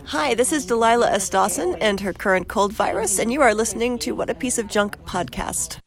Hi, this is Delilah S. Dawson and her current cold virus, and you are listening to What a Piece of Junk podcast.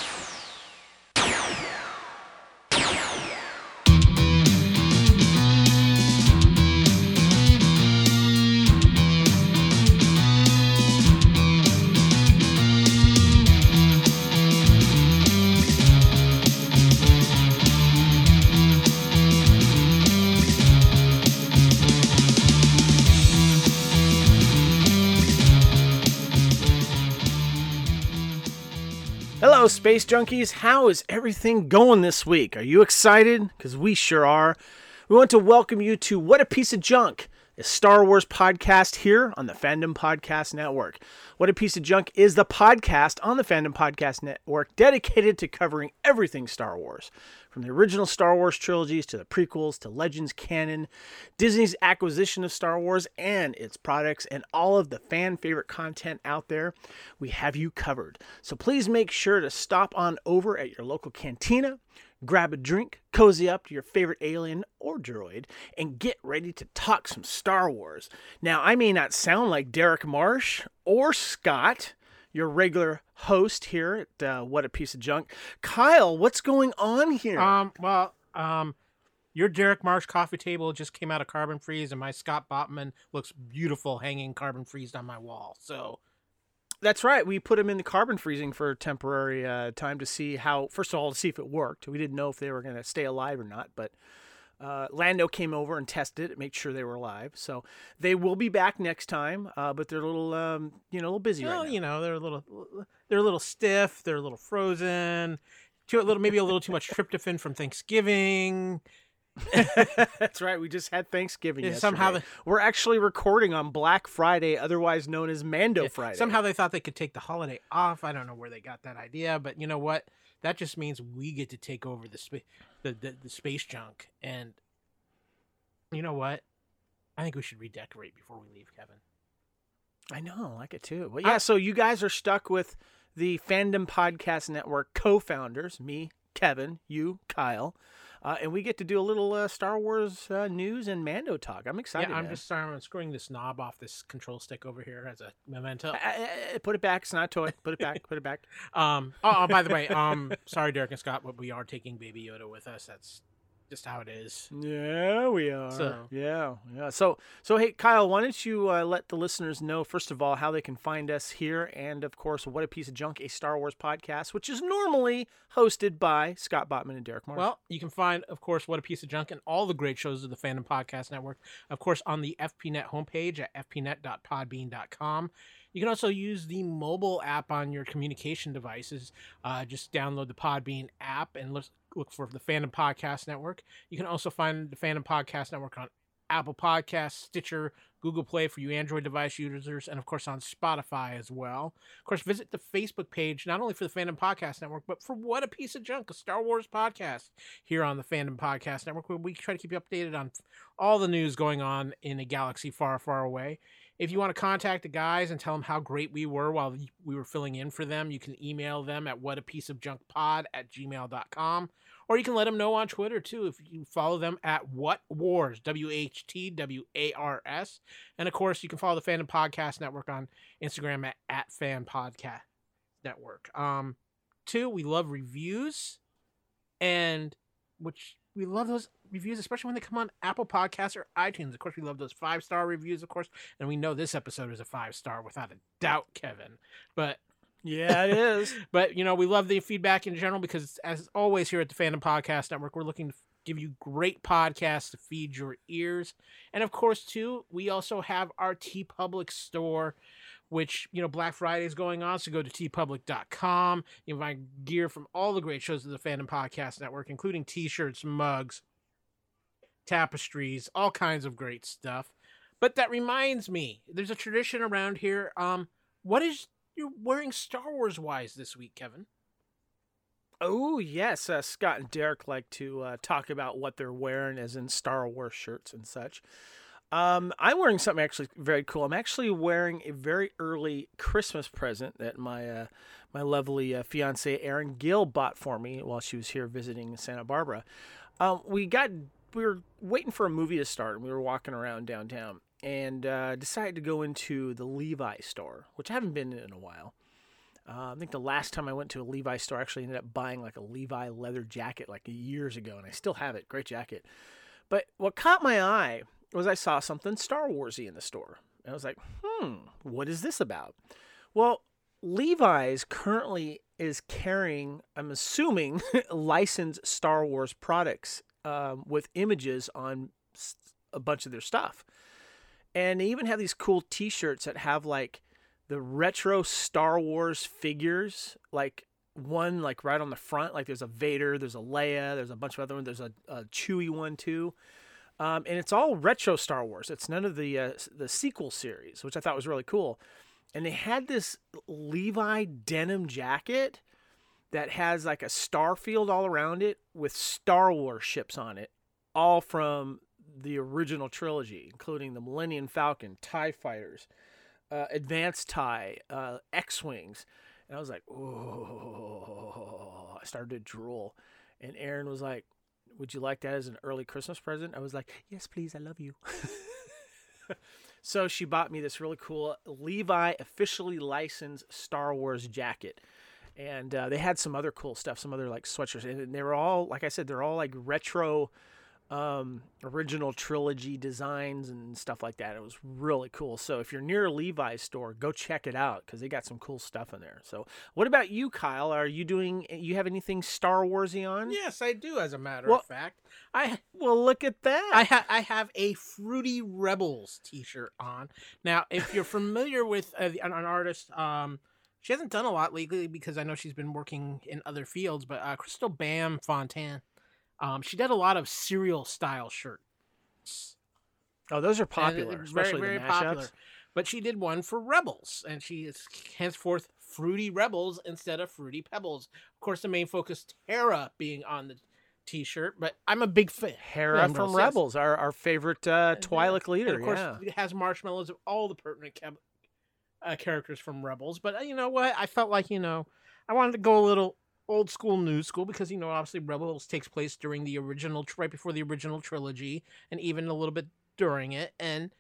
Hello, Space Junkies. How is everything going this week? Are you excited? Because we sure are. We want to welcome you to What a Piece of Junk, a Star Wars podcast here on the Fandom Podcast Network. What a Piece of Junk is the podcast on the Fandom Podcast Network dedicated to covering everything Star Wars. From the original Star Wars trilogies to the prequels to Legends canon, Disney's acquisition of Star Wars and its products, and all of the fan favorite content out there, we have you covered. So please make sure to stop on over at your local cantina, grab a drink, cozy up to your favorite alien or droid, and get ready to talk some Star Wars. Now, I may not sound like Derek Marsh or Scott, your regular host here at What a Piece of Junk. Kyle, what's going on here? Your Derek Marsh coffee table just came out of Carbon Freeze, and my Scott Botman looks beautiful hanging Carbon Freezed on my wall. So that's right. We put him in the carbon freezing for a temporary time to see how, first of all, to see if it worked. We didn't know if they were going to stay alive or not, but Lando came over and tested it, made sure they were alive. So they will be back next time, but they're a little busy right now. You know, they're a little stiff, they're a little frozen, maybe a little too much tryptophan from Thanksgiving. That's right. We just had Thanksgiving yesterday. Somehow we're actually recording on Black Friday, otherwise known as Mando Friday. Somehow they thought they could take the holiday off. I don't know where they got that idea, but you know what? That just means we get to take over the space junk. And you know what? I think we should redecorate before we leave, Kevin. I know, I like it too. But yeah, so you guys are stuck with the Fandom Podcast Network co-founders, me, Kevin, you, Kyle. And we get to do a little Star Wars news and Mando talk. I'm excited. Yeah, I'm screwing this knob off this control stick over here as a memento. Put it back. It's not a toy. Put it back. Put it back. By the way, sorry, Derek and Scott, but we are taking Baby Yoda with us. That's just how it is. Yeah, we are. Yeah. So hey, Kyle, why don't you let the listeners know, first of all, how they can find us here, and of course, What a Piece of Junk, a Star Wars podcast, which is normally hosted by Scott Botman and Derek Marsh. Well, you can find, of course, What a Piece of Junk and all the great shows of the Fandom Podcast Network, of course, on the FPNet homepage at fpnet.podbean.com. You can also use the mobile app on your communication devices. Just download the Podbean app and look for the Fandom Podcast Network. You can also find the Fandom Podcast Network on Apple Podcasts, Stitcher, Google Play for you Android device users, and of course on Spotify as well. Of course, visit the Facebook page, not only for the Fandom Podcast Network, but for What a Piece of Junk, a Star Wars podcast here on the Fandom Podcast Network, where we try to keep you updated on all the news going on in a galaxy far, far away. If you want to contact the guys and tell them how great we were while we were filling in for them, you can email them at whatapieceofjunkpod@gmail.com. Or you can let them know on Twitter, too, if you follow them at WhatWars, WHTWARS. And, of course, you can follow the Fandom Podcast Network on Instagram at Fan Podcast Network. Two, we love reviews, and we love those reviews, especially when they come on Apple Podcasts or iTunes. Of course, we love those 5-star reviews, of course, and we know this episode is a 5-star without a doubt, Kevin. But yeah, it is. But, you know, we love the feedback in general because, as always here at the Fandom Podcast Network, we're looking to give you great podcasts to feed your ears. And, of course, too, we also have our TeePublic store, which, you know, Black Friday is going on, so go to teepublic.com. You can find gear from all the great shows of the Fandom Podcast Network, including t-shirts, mugs, tapestries, all kinds of great stuff. But that reminds me, there's a tradition around here. What is you're wearing Star Wars wise this week, Kevin? Oh, yes. Scott and Derek like to talk about what they're wearing, as in Star Wars shirts and such. I'm wearing something actually very cool. I'm actually wearing a very early Christmas present that my lovely fiance Erin Gill bought for me while she was here visiting Santa Barbara. We were waiting for a movie to start, and we were walking around downtown, and decided to go into the Levi store, which I haven't been in a while. I think the last time I went to a Levi store, I actually ended up buying like a Levi leather jacket like years ago, and I still have it. Great jacket. But what caught my eye was I saw something Star Wars-y in the store. And I was like, what is this about? Well, Levi's currently is carrying, I'm assuming, licensed Star Wars products with images on a bunch of their stuff. And they even have these cool t-shirts that have like the retro Star Wars figures, like one like right on the front, like there's a Vader, there's a Leia, there's a bunch of other ones, there's a Chewie one too. And it's all retro Star Wars. It's none of the sequel series, which I thought was really cool. And they had this Levi denim jacket that has like a star field all around it with Star Wars ships on it, all from the original trilogy, including the Millennium Falcon, TIE Fighters, Advanced TIE, X-Wings. And I was like, oh, I started to drool. And Aaron was like, would you like that as an early Christmas present? I was like, yes, please. I love you. So she bought me this really cool Levi officially licensed Star Wars jacket. And they had some other cool stuff, some other like sweatshirts. And they were all, like I said, they're all like retro original trilogy designs and stuff like that. It was really cool. So if you're near a Levi's store, go check it out because they got some cool stuff in there. So what about you, Kyle? You have anything Star Warsy on? Yes, I do, as a matter of fact. Well, look at that. I have a Fruity Rebels t-shirt on. Now, if you're familiar with an artist, she hasn't done a lot lately because I know she's been working in other fields, but Crystal Bam Fontaine. She did a lot of cereal style shirts. Oh, those are popular, especially very the mashups. Popular. But she did one for Rebels, and she is henceforth Fruity Rebels instead of Fruity Pebbles. Of course, the main focus, Hera, being on the t-shirt, but I'm a big fan. Hera from Rebels, our favorite Twi'lek leader. And of course, it has marshmallows of all the pertinent characters from Rebels. But you know what? I felt like, I wanted to go a little old school, new school, because obviously Rebels takes place during the original, right before the original trilogy, and even a little bit during it. And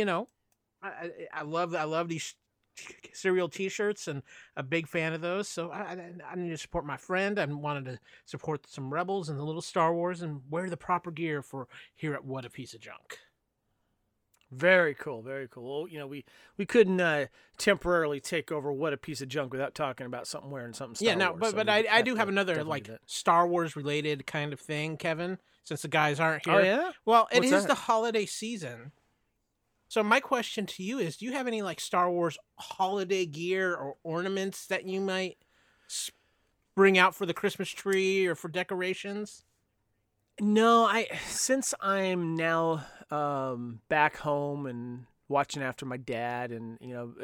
I love these cereal t-shirts, and a big fan of those. So I need to support my friend. I wanted to support some Rebels and a little Star Wars, and wear the proper gear for here at What a Piece of Junk. Very cool, very cool. Well, we couldn't temporarily take over What a Piece of Junk without talking about something wearing something Star Wars. But I do have another like Star Wars related kind of thing, Kevin, since the guys aren't here. Oh yeah? Well, it is the holiday season. So my question to you is, do you have any like Star Wars holiday gear or ornaments that you might bring out for the Christmas tree or for decorations? No, since I'm now back home and watching after my dad, and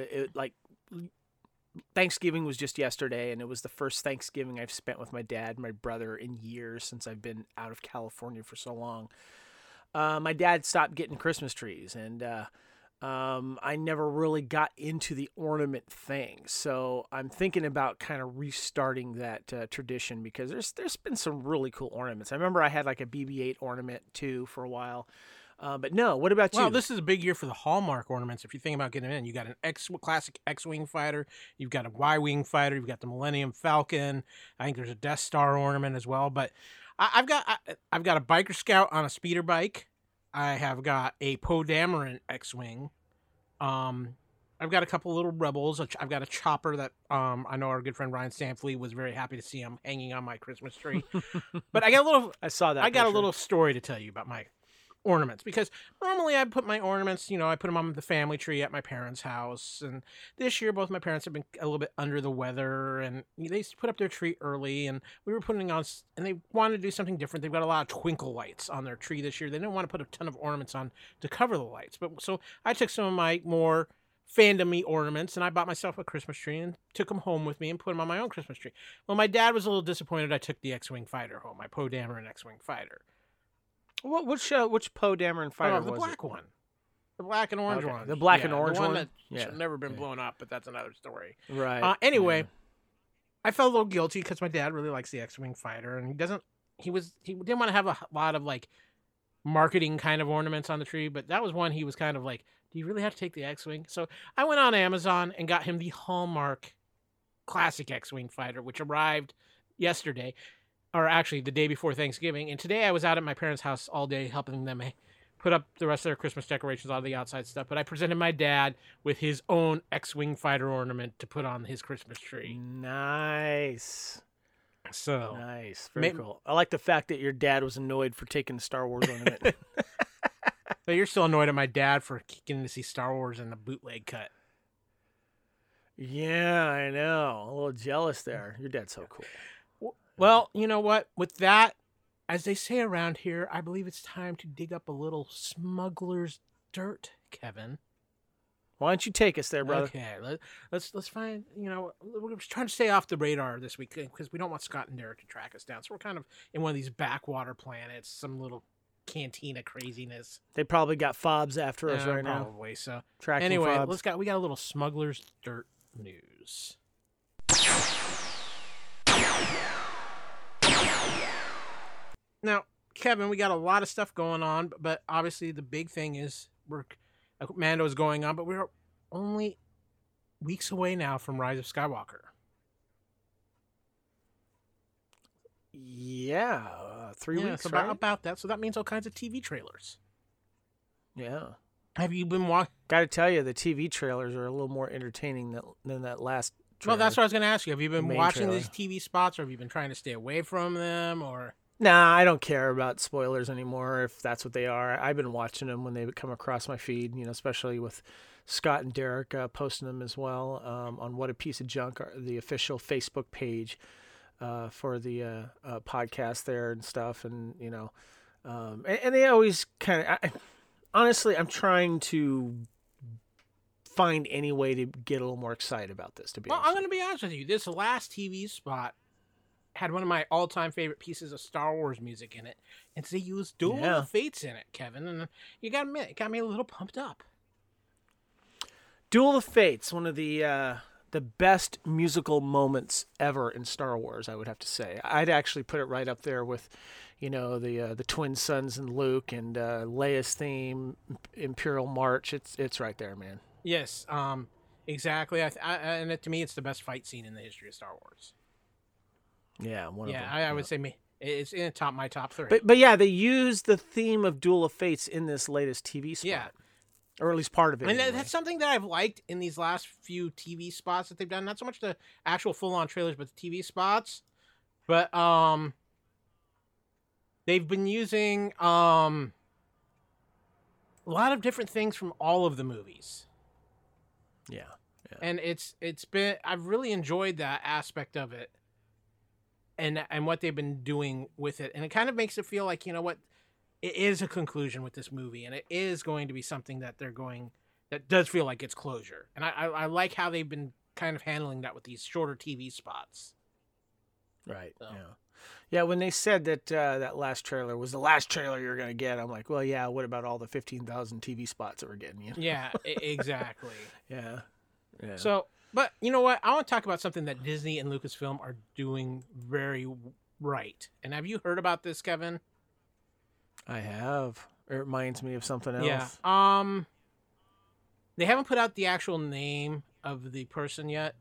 Thanksgiving was just yesterday, and it was the first Thanksgiving I've spent with my dad and my brother in years since I've been out of California for so long. My dad stopped getting Christmas trees, and I never really got into the ornament thing. So I'm thinking about kind of restarting that tradition, because there's been some really cool ornaments. I remember I had like a BB-8 ornament too for a while. But no, what about you? Well, this is a big year for the Hallmark ornaments. If you think about getting them in, you got an classic X-Wing fighter, you've got a Y-Wing fighter, you've got the Millennium Falcon. I think there's a Death Star ornament as well. But I've got a Biker Scout on a speeder bike. I have got a Poe Dameron X-Wing. I've got a couple little Rebels. I've got a chopper that I know our good friend Ryan Stanfleet was very happy to see him hanging on my Christmas tree. But I got a little story to tell you about my ornaments, because normally I put my ornaments, I put them on the family tree at my parents' house, and this year both my parents have been a little bit under the weather, and they put up their tree early, and we were putting on, and they wanted to do something different. They've got a lot of twinkle lights on their tree this year. They didn't want to put a ton of ornaments on to cover the lights, but so I took some of my more fandom-y ornaments, and I bought myself a Christmas tree and took them home with me and put them on my own Christmas tree. Well, my dad was a little disappointed I took the X-Wing fighter home, my Poe Dameron X-Wing fighter. Which Poe Dameron fighter was it? The black one. The black and orange one. The black and orange one? That should have never been blown up, but that's another story. Right. Anyway, I felt a little guilty because my dad really likes the X-Wing fighter, and he didn't want to have a lot of like marketing kind of ornaments on the tree, but that was one he was kind of like, Do you really have to take the X-Wing? So I went on Amazon and got him the Hallmark Classic X-Wing fighter, which arrived yesterday, or actually the day before Thanksgiving. And today I was out at my parents' house all day helping them put up the rest of their Christmas decorations, all the outside stuff. But I presented my dad with his own X-Wing fighter ornament to put on his Christmas tree. Nice. So Nice. Very cool. I like the fact that your dad was annoyed for taking the Star Wars ornament. But you're still annoyed at my dad for getting to see Star Wars in the bootleg cut. Yeah, I know. A little jealous there. Your dad's so cool. Well, you know what? With that, as they say around here, I believe it's time to dig up a little smuggler's dirt, Kevin. Why don't you take us there, brother? Okay, let's find. We're trying to stay off the radar this week because we don't want Scott and Derek to track us down. So we're kind of in one of these backwater planets, some little cantina craziness. They probably got fobs after us right now. Probably so. Tracking Anyway, fobs. we got a little smuggler's dirt news. Now, Kevin, we got a lot of stuff going on, but obviously the big thing is Mando's going on, but we're only weeks away now from Rise of Skywalker. Yeah, 3 weeks, so right? about that. So that means all kinds of TV trailers. Yeah. Have you been watching? Got to tell you, the TV trailers are a little more entertaining than that last trailer. Well, that's what I was going to ask you. Have you been Main watching trailer. these TV spots, or have you been trying to stay away from them, or? Nah, I don't care about spoilers anymore if that's what they are. I've been watching them when they come across my feed, especially with Scott and Derek posting them as well on What a Piece of Junk, the official Facebook page for the podcast there and stuff. And, and they always kind of, honestly, I'm trying to find any way to get a little more excited about this, to be honest. I'm going to be honest with you. This last TV spot had one of my all-time favorite pieces of Star Wars music in it, and they used Duel of the Fates in it, Kevin, and you got to admit, it got me a little pumped up. Duel of the Fates, one of the best musical moments ever in Star Wars, I would have to say. I'd actually put it right up there with, the twin sons and Luke and Leia's theme, Imperial March. It's right there, man. Yes, exactly. And to me, it's the best fight scene in the history of Star Wars. Yeah, one of them. I would say it's in my top 3. But yeah, they used the theme of Duel of Fates in this latest TV spot. Yeah. Or at least part of it. And anyway. that's something that I've liked in these last few TV spots that they've done. Not so much the actual full-on trailers, but the TV spots. But they've been using a lot of different things from all of the movies. Yeah. And I've really enjoyed that aspect of it. And what they've been doing with it. And it kind of makes it feel like, it is a conclusion with this movie, and it is going to be something that that does feel like it's closure. And I like how they've been kind of handling that with these shorter TV spots. Right. So. Yeah. Yeah. When they said that that last trailer was the last trailer you're going to get, I'm like, well, yeah. What about all the 15,000 TV spots that we're getting? Yeah. Exactly. Yeah. So, but you know what? I want to talk about something that Disney and Lucasfilm are doing very right. And have you heard about this, Kevin? I have. It reminds me of something else. Yeah. They haven't put out the actual name of the person yet.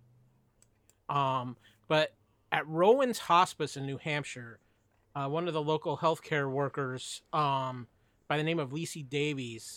But at Rowan's Hospice in New Hampshire, one of the local healthcare workers, by the name of Lisa Davies,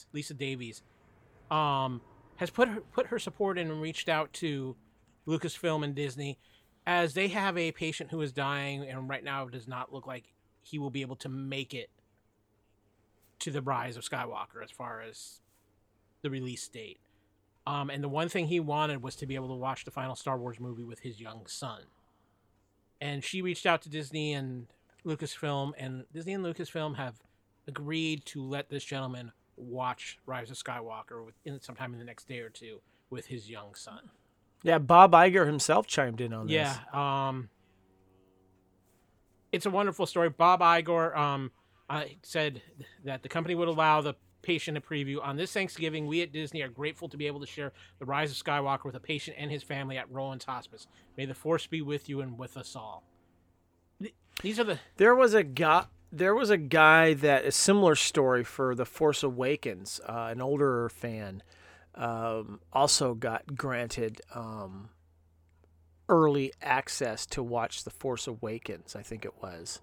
has put her support in and reached out to Lucasfilm and Disney, as they have a patient who is dying, and right now it does not look like he will be able to make it to the Rise of Skywalker as far as the release date. And the one thing he wanted was to be able to watch the final Star Wars movie with his young son. And she reached out to Disney and Lucasfilm, and Disney and Lucasfilm have agreed to let this gentleman watch Rise of Skywalker sometime in the next day or two with his young son. Yeah, Bob Iger himself chimed in on this. Yeah, it's a wonderful story. Bob Iger said that the company would allow the patient a preview. On this Thanksgiving, we at Disney are grateful to be able to share the Rise of Skywalker with a patient and his family at Rowan's Hospice. May the Force be with you and with us all. These are the... There was a guy that a similar story for The Force Awakens, an older fan, also got granted early access to watch The Force Awakens, I think it was.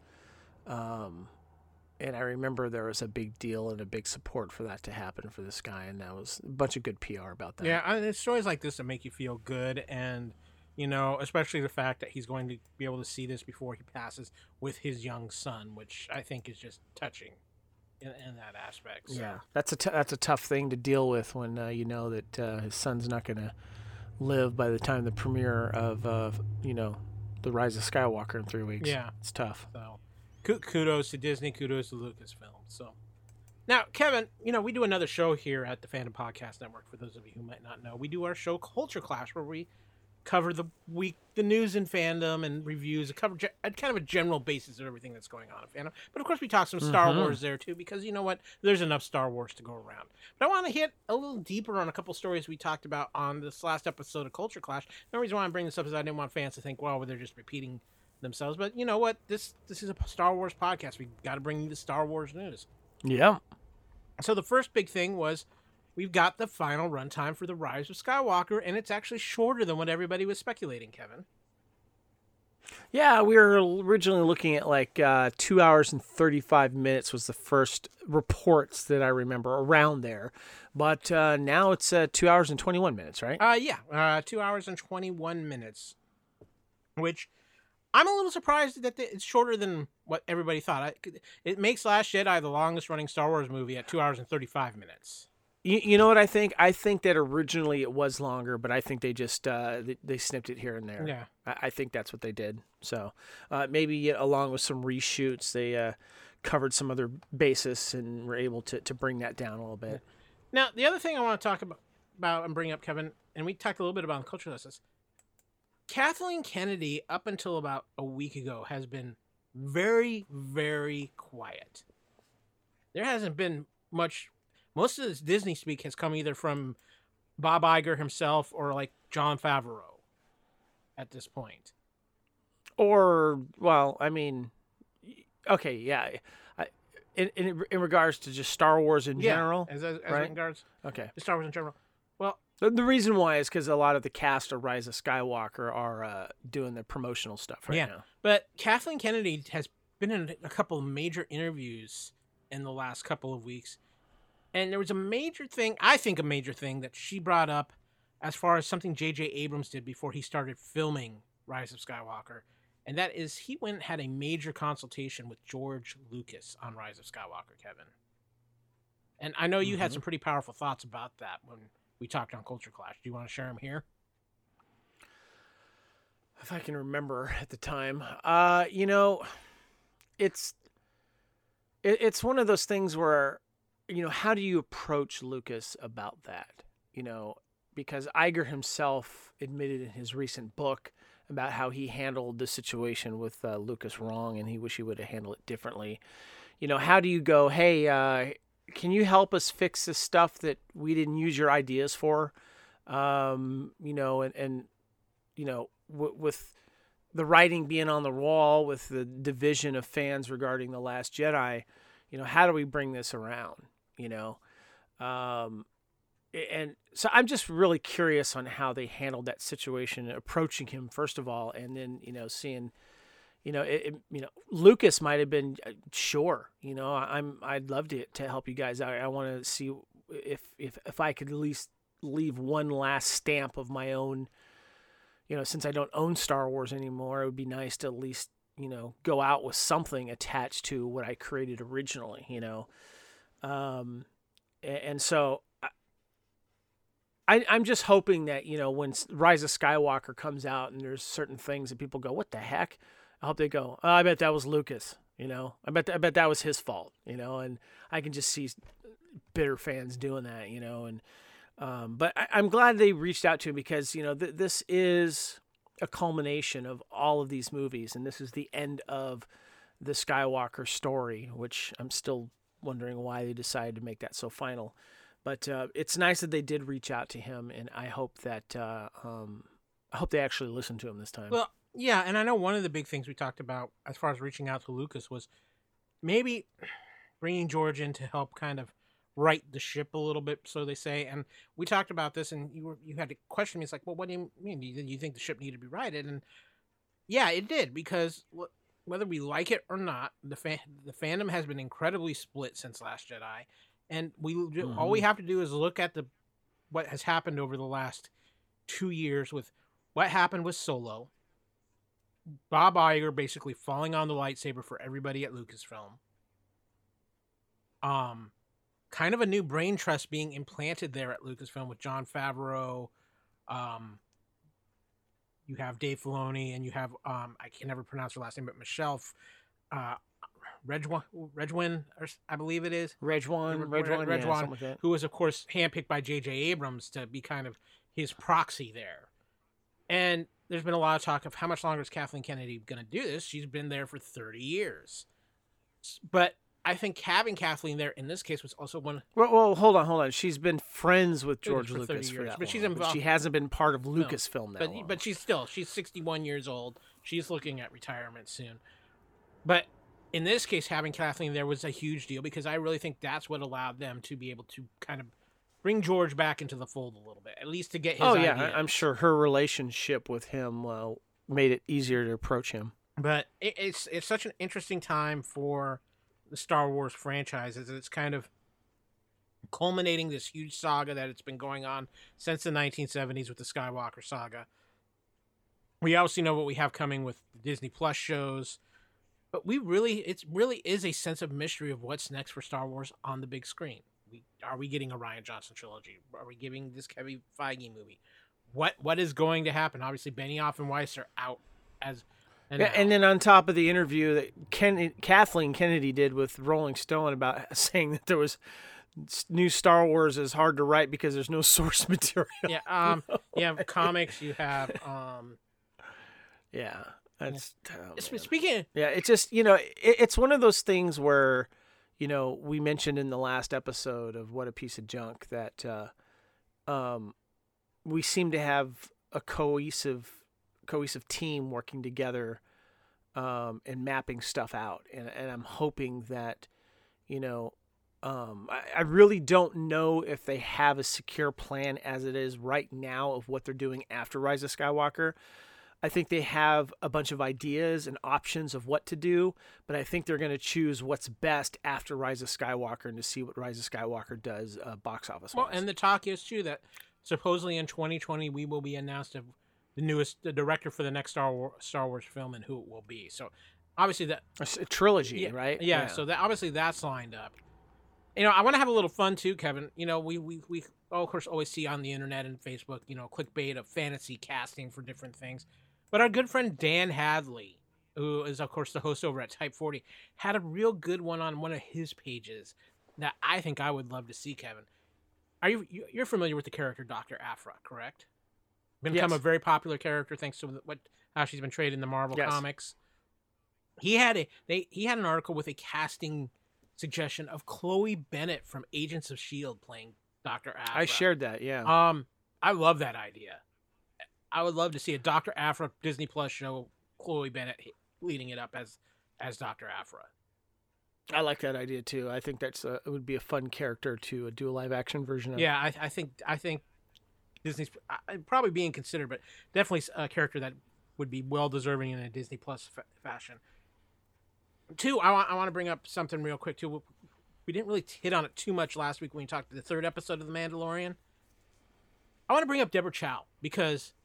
And I remember there was a big deal and a big support for that to happen for this guy, and that was a bunch of good PR about that. Yeah, it's stories like this that make you feel good, and especially the fact that he's going to be able to see this before he passes with his young son, which I think is just touching in that aspect. So. Yeah, that's a tough thing to deal with when you know that his son's not going to live by the time the premiere of The Rise of Skywalker in 3 weeks. Yeah, it's tough. So. Kudos to Disney, kudos to Lucasfilm. So, now, Kevin, we do another show here at the Fandom Podcast Network. For those of you who might not know, we do our show Culture Clash, where we cover the news in fandom and reviews, cover kind of a general basis of everything that's going on in fandom. But of course, we talk some Star Wars there too, because you know what? There's enough Star Wars to go around. But I want to hit a little deeper on a couple stories we talked about on this last episode of Culture Clash. The reason why I'm bringing this up is I didn't want fans to think, well, they're just repeating themselves, but you know what, this is a Star Wars podcast. We got to bring you the Star Wars news. Yeah. So the first big thing was we've got the final runtime for The Rise of Skywalker, and it's actually shorter than what everybody was speculating, Kevin. Yeah, we were originally looking at like 2 hours and 35 minutes was the first reports that I remember around there, but now it's 2 hours and 21 minutes, right? 2 hours and 21 minutes, which I'm a little surprised that it's shorter than what everybody thought. It makes Last Jedi the longest running Star Wars movie at 2 hours and 35 minutes. You know what I think? I think that originally it was longer, but I think they just they snipped it here and there. Yeah, I think that's what they did. So maybe along with some reshoots, they covered some other basis and were able to bring that down a little bit. Now, the other thing I want to talk about and bring up, Kevin, and we talked a little bit about in Culture Lessons, Kathleen Kennedy, up until about a week ago, has been very, very quiet. There hasn't been much. Most of this Disney speak has come either from Bob Iger himself or like Jon Favreau at this point. Or, well, I mean, okay, yeah. In regards to just Star Wars in general? As right? regards okay. Star Wars in general. Well, the reason why is because a lot of the cast of Rise of Skywalker are doing the promotional stuff right now. But Kathleen Kennedy has been in a couple of major interviews in the last couple of weeks. And there was a major thing that she brought up as far as something J.J. Abrams did before he started filming Rise of Skywalker. And that is he went and had a major consultation with George Lucas on Rise of Skywalker, Kevin. And I know you had some pretty powerful thoughts about that when we talked on Culture Clash. Do you want to share them here? If I can remember at the time. It's one of those things where, how do you approach Lucas about that? Because Iger himself admitted in his recent book about how he handled the situation with Lucas wrong, and he wished he would have handled it differently. How do you go, hey, can you help us fix this stuff that we didn't use your ideas for? With the writing being on the wall, with the division of fans regarding The Last Jedi, how do we bring this around? And so I'm just really curious on how they handled that situation, approaching him first of all, and then seeing, Lucas might have been sure. I'd love to help you guys out. I want to see if I could at least leave one last stamp of my own. Since I don't own Star Wars anymore, it would be nice to at least go out with something attached to what I created originally. And so I'm just hoping that, when Rise of Skywalker comes out and there's certain things that people go, what the heck? I hope they go, oh, I bet that was Lucas, I bet that was his fault, and I can just see bitter fans doing that, and but I'm glad they reached out to him because, this is a culmination of all of these movies, and this is the end of the Skywalker story, which I'm still wondering why they decided to make that so final. But it's nice that they did reach out to him, and I hope that I hope they actually listened to him this time. Well, yeah, and I know one of the big things we talked about as far as reaching out to Lucas was maybe bringing George in to help kind of right the ship a little bit, so they say. And we talked about this, and you had to question me. It's like, well, what do you mean? Do you think the ship needed to be righted? And yeah, it did, because whether we like it or not, the fandom has been incredibly split since Last Jedi, and all we have to do is look at what has happened over the last 2 years with what happened with Solo. Bob Iger basically falling on the lightsaber for everybody at Lucasfilm. Kind of a new brain trust being implanted there at Lucasfilm with Jon Favreau. You have Dave Filoni, and you have I can never pronounce her last name, but Michelle Regwin, I believe it is. Regwan, something like that. Who was, of course, handpicked by J.J. Abrams to be kind of his proxy there. And there's been a lot of talk of how much longer is Kathleen Kennedy going to do this. She's been there for 30 years. But I think having Kathleen there in this case was also one. Well, hold on. She's been friends with George for Lucas 30 for years, that but she's long. involved. She hasn't been part of Lucasfilm that long. But she's 61 years old. She's looking at retirement soon. But in this case, having Kathleen there was a huge deal, because I really think that's what allowed them to be able to kind of bring George back into the fold a little bit, at least to get his idea. I'm sure her relationship with him made it easier to approach him. But it's such an interesting time for the Star Wars franchise, as it's kind of culminating this huge saga that it's been going on since the 1970s with the Skywalker saga. We obviously know what we have coming with the Disney Plus shows, but it really is a sense of mystery of what's next for Star Wars on the big screen. Are we getting a Rian Johnson trilogy? Are we getting this Kevin Feige movie? What is going to happen? Obviously, Benioff and Weiss are out and then on top of the interview that Kathleen Kennedy did with Rolling Stone about saying that there was new Star Wars is hard to write because there's no source material. Yeah, you have comics, you have yeah, that's speaking. Yeah, it's just, it's one of those things where, we mentioned in the last episode of What a Piece of Junk that we seem to have a cohesive team working together and mapping stuff out, and I'm hoping that I really don't know if they have a secure plan as it is right now of what they're doing after Rise of Skywalker. I think they have a bunch of ideas and options of what to do, but I think they're going to choose what's best after Rise of Skywalker and to see what Rise of Skywalker does box office-wise. Well, and the talk is, too, that supposedly in 2020 we will be announced of the director for the next Star Wars film and who it will be. So obviously that a trilogy, right? Yeah. So that obviously that's lined up. I want to have a little fun too, Kevin. We of course always see on the internet and Facebook, clickbait of fantasy casting for different things. But our good friend Dan Hadley, who is of course the host over at Type 40, had a real good one on one of his pages that I think I would love to see, Kevin. You're familiar with the character Dr. Aphra, correct? Become a very popular character thanks to how she's been traded in the Marvel comics. He had an article with a casting suggestion of Chloe Bennett from Agents of S.H.I.E.L.D. playing Dr. Aphra. I shared that, yeah. I love that idea. I would love to see a Dr. Aphra Disney Plus show, Chloe Bennett leading it up as Dr. Aphra. I like that idea too. I think it would be a fun character to do a live action version of. Yeah, I think Disney's probably being considered, but definitely a character that would be well deserving in a Disney Plus fashion. Two, I want to bring up something real quick too. We didn't really hit on it too much last week when we talked to the third episode of The Mandalorian. I want to bring up Deborah Chow because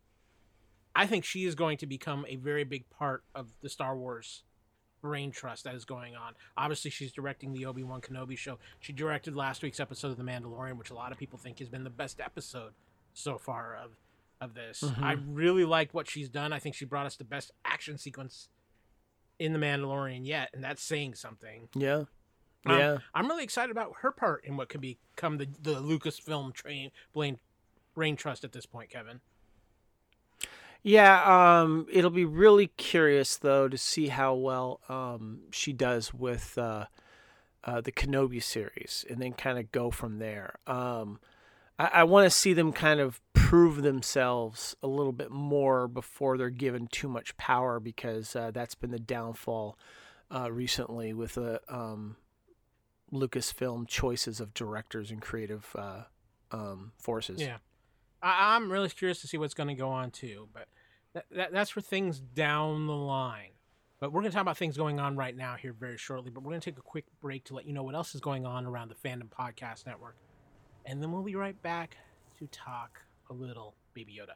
I think she is going to become a very big part of the Star Wars brain trust that is going on. Obviously, she's directing the Obi-Wan Kenobi show. She directed last week's episode of The Mandalorian, which a lot of people think has been the best episode so far of this. Mm-hmm. I really liked what she's done. I think she brought us the best action sequence in The Mandalorian yet, and that's saying something. Yeah. I'm really excited about her part in what could become the Lucasfilm brain trust at this point, Kevin. Yeah, it'll be really curious, though, to see how well she does with the Kenobi series and then kind of go from there. I want to see them kind of prove themselves a little bit more before they're given too much power, because that's been the downfall recently with Lucasfilm choices of directors and creative forces. Yeah. I'm really curious to see what's going to go on too, but that's for things down the line. But we're going to talk about things going on right now here very shortly, but we're going to take a quick break to let you know what else is going on around the Fandom Podcast Network. And then we'll be right back to talk a little Baby Yoda.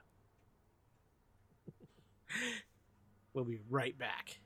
We'll be right back.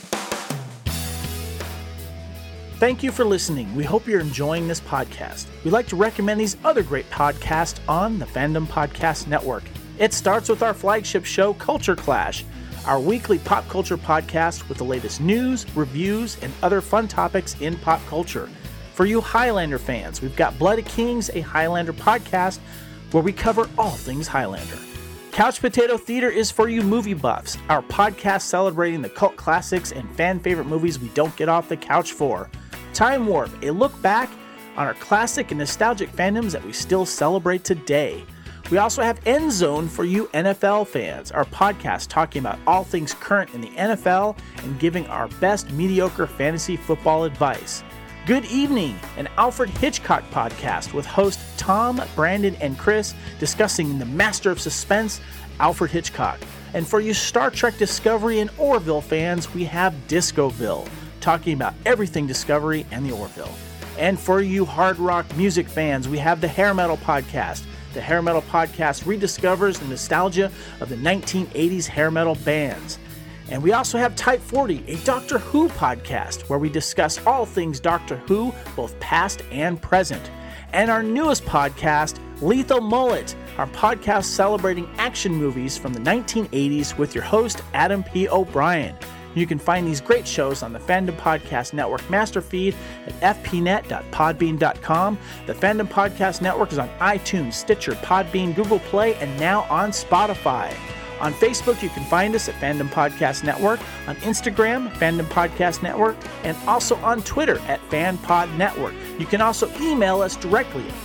Thank you for listening. We hope you're enjoying this podcast. We'd like to recommend these other great podcasts on the Fandom Podcast Network. It starts with our flagship show, Culture Clash, our weekly pop culture podcast with the latest news, reviews, and other fun topics in pop culture. For you Highlander fans, we've got Blood of Kings, a Highlander podcast where we cover all things Highlander. Couch Potato Theater is for you movie buffs, our podcast celebrating the cult classics and fan favorite movies we don't get off the couch for. Time Warp, a look back on our classic and nostalgic fandoms that we still celebrate today. We also have End Zone for you NFL fans, our podcast talking about all things current in the NFL and giving our best mediocre fantasy football advice. Good Evening, an Alfred Hitchcock podcast with hosts Tom, Brandon, and Chris discussing the master of suspense, Alfred Hitchcock. And for you Star Trek Discovery and Orville fans, we have Discoville, talking about everything Discovery and the Orville. And for you hard rock music fans, we have the Hair Metal Podcast. The Hair Metal Podcast rediscovers the nostalgia of the 1980s hair metal bands. And we also have Type 40, a Doctor Who podcast, where we discuss all things Doctor Who, both past and present. And our newest podcast, Lethal Mullet, our podcast celebrating action movies from the 1980s with your host, Adam P. O'Brien. You can find these great shows on the Fandom Podcast Network master feed at fpnet.podbean.com. The Fandom Podcast Network is on iTunes, Stitcher, Podbean, Google Play, and now on Spotify. On Facebook, you can find us at Fandom Podcast Network, on Instagram, Fandom Podcast Network, and also on Twitter at FanPod Network. You can also email us directly at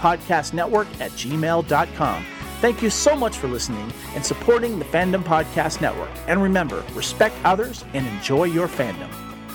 fandompodcastnetwork@gmail.com. Thank you so much for listening and supporting the Fandom Podcast Network. And remember, respect others and enjoy your fandom.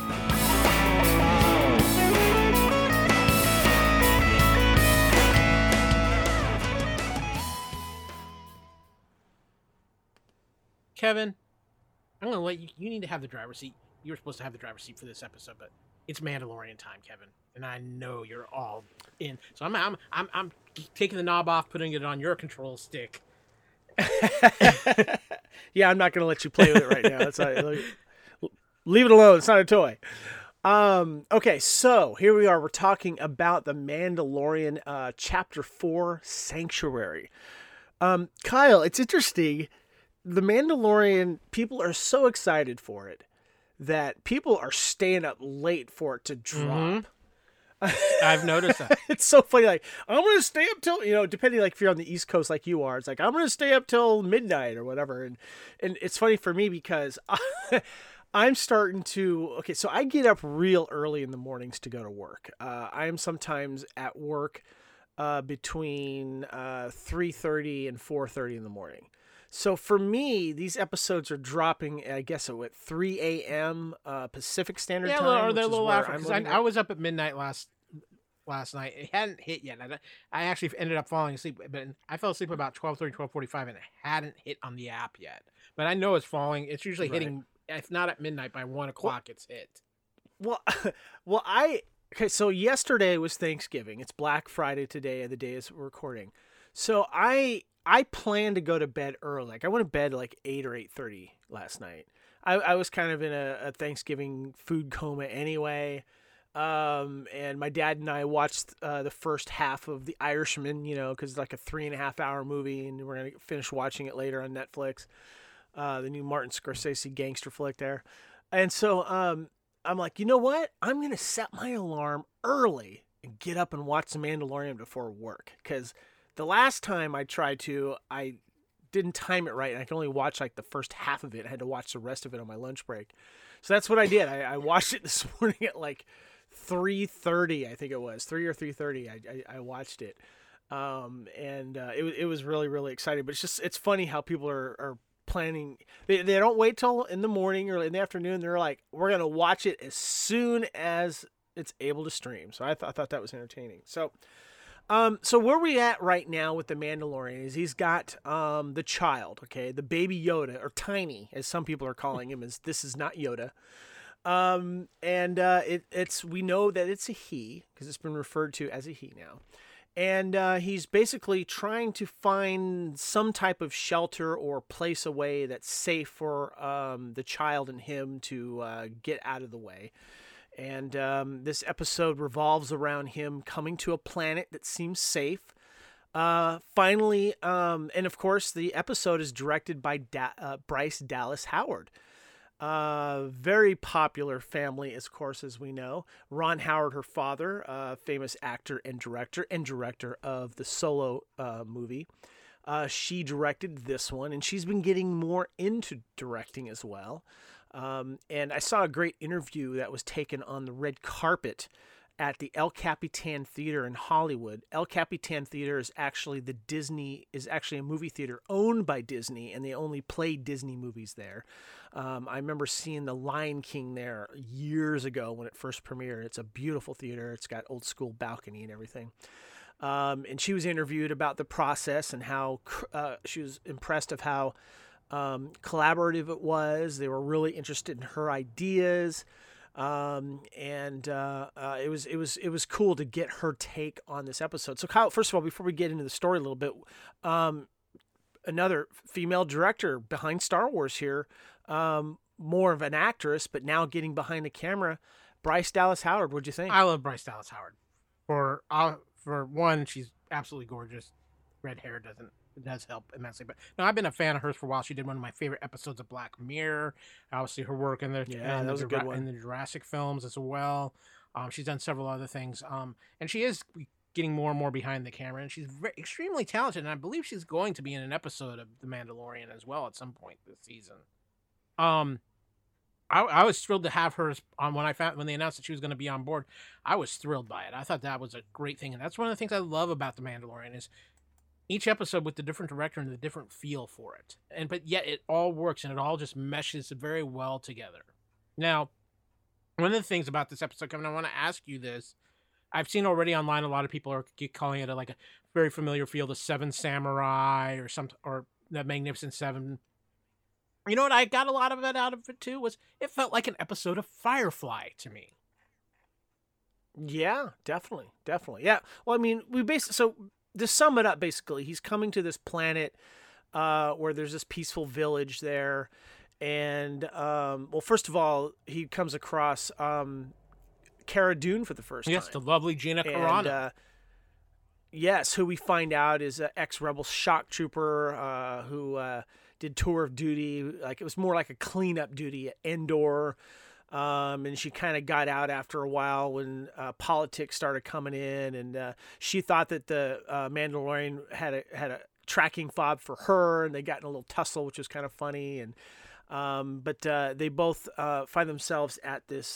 Kevin, I'm going to let you need to have the driver's seat. You were supposed to have the driver's seat for this episode, but it's Mandalorian time, Kevin. And I know you're all in. So I'm taking the knob off, putting it on your control stick. Yeah, I'm not going to let you play with it right now. Leave it alone. It's not a toy. Okay, so here we are. We're talking about the Mandalorian Chapter 4, Sanctuary. Kyle, it's interesting. The Mandalorian, people are so excited for it that people are staying up late for it to drop. Mm-hmm. I've noticed that. It's so funny. Like, I'm going to stay up till, depending, like, if you're on the East Coast like you are, it's like, I'm going to stay up till midnight or whatever. And it's funny for me because I'm starting to, okay, so I get up real early in the mornings to go to work. I am sometimes at work between 3:30 and 4:30 in the morning. So for me, these episodes are dropping, I guess, at 3 a.m. Pacific Standard Time. Yeah, or they're a little after. Because I was up at midnight last night. It hadn't hit yet. I actually ended up falling asleep, but I fell asleep about 12:30, 12:45, and it hadn't hit on the app yet. But I know it's falling. It's usually hitting, if not at midnight, by 1 o'clock it's hit. Okay, so yesterday was Thanksgiving. It's Black Friday today, the day is recording. So I planned to go to bed early. Like, I went to bed like 8 or 8:30 last night. I was kind of in a Thanksgiving food coma anyway. And my dad and I watched the first half of The Irishman, because it's like a 3.5 hour movie, and we're going to finish watching it later on Netflix. The new Martin Scorsese gangster flick there. And so I'm like, you know what? I'm going to set my alarm early and get up and watch The Mandalorian before work. Because the last time I tried to, I didn't time it right, and I could only watch like the first half of it. I had to watch the rest of it on my lunch break. So that's what I did. I watched it this morning at like 3:30, I think it was 3 or 3:30. I watched it, and it was really, really exciting. But it's funny how people are planning. They don't wait till in the morning or in the afternoon. They're like, we're gonna watch it as soon as it's able to stream. So I thought that was entertaining. So where we at right now with the Mandalorian is he's got the child, okay, the baby Yoda, or Tiny, as some people are calling him. This is not Yoda. It's we know that it's a he because it's been referred to as a he now. And he's basically trying to find some type of shelter or place away that's safe for the child and him to get out of the way. And this episode revolves around him coming to a planet that seems safe. Finally, and of course, the episode is directed by Bryce Dallas Howard. Very popular family, of course, as we know. Ron Howard, her father, famous actor and director of the Solo movie. She directed this one, and she's been getting more into directing as well. And I saw a great interview that was taken on the red carpet at the El Capitan Theater in Hollywood. El Capitan Theater is actually a movie theater owned by Disney, and they only play Disney movies there. I remember seeing The Lion King there years ago when it first premiered. It's a beautiful theater. It's got old school balcony and everything. And she was interviewed about the process and how she was impressed of how collaborative it was. They were really interested in her ideas. It was cool to get her take on this episode. So Kyle, first of all, before we get into the story a little bit, another female director behind Star Wars here, more of an actress, but now getting behind the camera, Bryce Dallas Howard. What'd you think? I love Bryce Dallas Howard. For one, she's absolutely gorgeous. Red hair does help immensely. But no, I've been a fan of hers for a while. She did one of my favorite episodes of Black Mirror. Obviously, her work in that was a good one. In the Jurassic films as well. She's done several other things. And she is getting more and more behind the camera, and she's extremely talented. And I believe she's going to be in an episode of The Mandalorian as well at some point this season. I was thrilled to have her on when they announced that she was going to be on board. I was thrilled by it. I thought that was a great thing, and that's one of the things I love about The Mandalorian is each episode with the different director and the different feel for it. But yet it all works and it all just meshes very well together. Now, one of the things about this episode, Kevin, I want to ask you this. I've seen already online a lot of people are calling it like a very familiar feel, the Seven Samurai or the Magnificent Seven. You know what? I got a lot of it out of it too. Was it felt like an episode of Firefly to me. Yeah, definitely. Yeah. Well, I mean, to sum it up, basically, he's coming to this planet where there's this peaceful village there. And, first of all, he comes across Cara Dune for the first time. Yes, the lovely Gina Carano. Yes, who we find out is an ex-rebel shock trooper who did tour of duty. Like, it was more like a cleanup duty at Endor. And she kind of got out after a while when politics started coming in, and she thought that the Mandalorian had a tracking fob for her, and they got in a little tussle, which was kind of funny. And but they both find themselves at this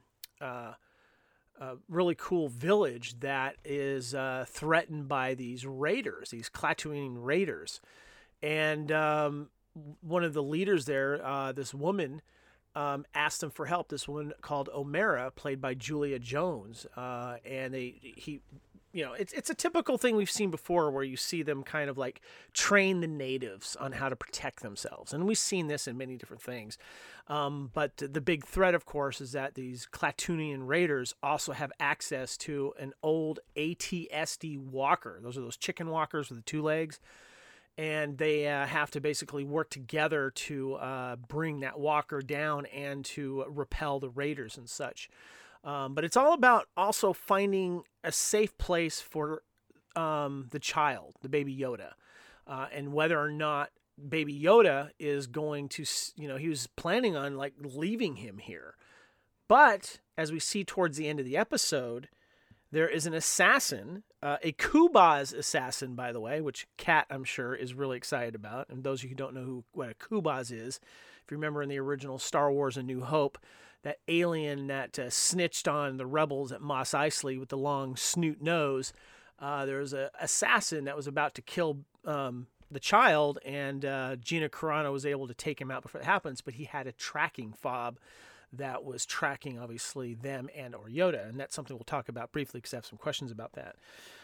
really cool village that is threatened by these raiders, these Klatooinian raiders, and one of the leaders there, this woman. Asked them for help. This woman called Omera, played by Julia Jones, and it's a typical thing we've seen before, where you see them kind of like train the natives on how to protect themselves, and we've seen this in many different things. But the big threat, of course, is that these Klatooinian raiders also have access to an old AT-ST walker. Those are those chicken walkers with the two legs. And they have to basically work together to bring that walker down and to repel the raiders and such. But it's all about also finding a safe place for the child, the baby Yoda, and whether or not baby Yoda is going to, he was planning on like leaving him here. But as we see towards the end of the episode, there is an assassin, a Kubaz assassin, by the way, which Kat, I'm sure, is really excited about. And those of you who don't know what a Kubaz is, if you remember in the original Star Wars A New Hope, that alien that snitched on the rebels at Mos Eisley with the long snoot nose, there was an assassin that was about to kill the child, and Gina Carano was able to take him out before it happens, but he had a tracking fob that was tracking, obviously, them and or Yoda. And that's something we'll talk about briefly because I have some questions about that.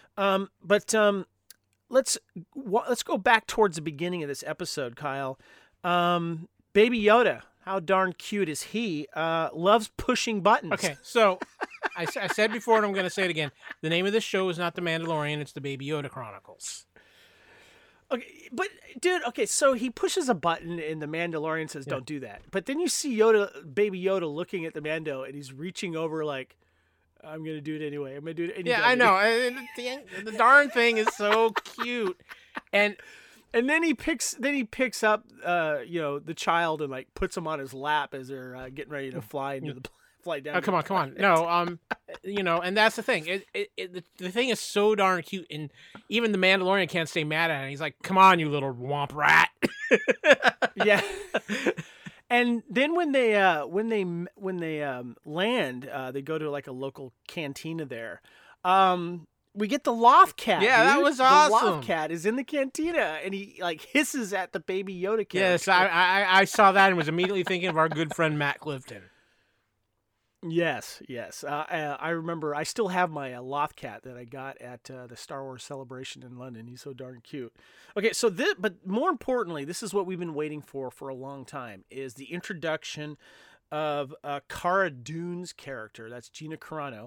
Let's go back towards the beginning of this episode, Kyle. Baby Yoda, how darn cute is he? Loves pushing buttons. Okay, so I said before, and I'm going to say it again. The name of this show is not The Mandalorian; it's the Baby Yoda Chronicles. Okay, but dude, okay, so he pushes a button, and the Mandalorian says, "Don't do that." But then you see Baby Yoda, looking at the Mando, and he's reaching over like, "I'm gonna do it anyway. I'm gonna do it." And I know. And the darn thing is so cute, and then he picks up the child and like puts him on his lap as they're getting ready to fly into the fly down. Oh, come on. No, and that's the thing. The thing is so darn cute, and even the Mandalorian can't stay mad at it. He's like, "Come on, you little womp rat." Yeah. And then when they land, they go to like a local cantina there. We get the Loth Cat. Yeah, dude. that was awesome. The Loth Cat is in the cantina, and he like hisses at the Baby Yoda character. Yes, I saw that and was immediately thinking of our good friend Matt Clifton. Yes. I remember. I still have my Loth Cat that I got at the Star Wars Celebration in London. He's so darn cute. Okay, so but more importantly, this is what we've been waiting for a long time: is the introduction of Cara Dune's character. That's Gina Carano.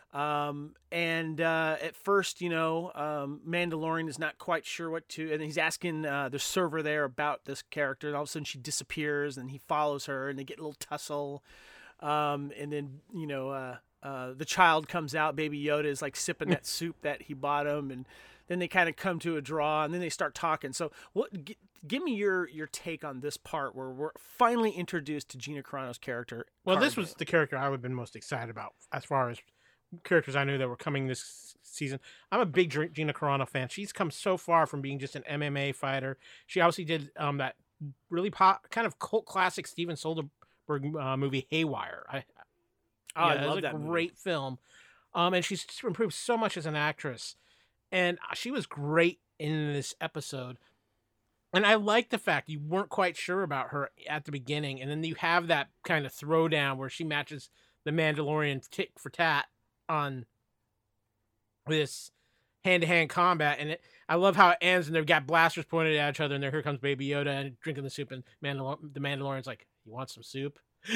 At first, Mandalorian is not quite sure what to, and he's asking the server there about this character, and all of a sudden she disappears, and he follows her, and they get a little tussle. And then, the child comes out, Baby Yoda is like sipping that soup that he bought him, and then they kind of come to a draw, and then they start talking. So give me your take on this part where we're finally introduced to Gina Carano's character. Well, this was the character I would have been most excited about as far as characters I knew that were coming this season. I'm a big Gina Carano fan. She's come so far from being just an MMA fighter. She obviously did that really kind of cult classic Steven Soderbergh movie Haywire. I love that great film. And she's improved so much as an actress, and she was great in this episode. And I like the fact you weren't quite sure about her at the beginning, and then you have that kind of throwdown where she matches the Mandalorian tit for tat on this hand-to-hand combat, and I love how it ends, and they've got blasters pointed at each other, and here comes Baby Yoda and drinking the soup, and the Mandalorian's like, "You want some soup?"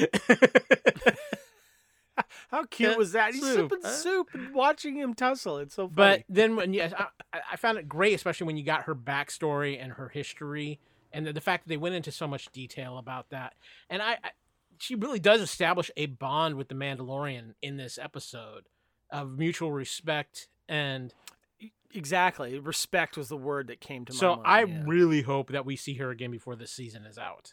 How cute was that? He's sipping soup and watching him tussle. It's so funny. But then I found it great, especially when you got her backstory and her history, and the fact that they went into so much detail about that. And she really does establish a bond with the Mandalorian in this episode of mutual respect and. Exactly. Respect was the word that came to my mind. So I really hope that we see her again before this season is out.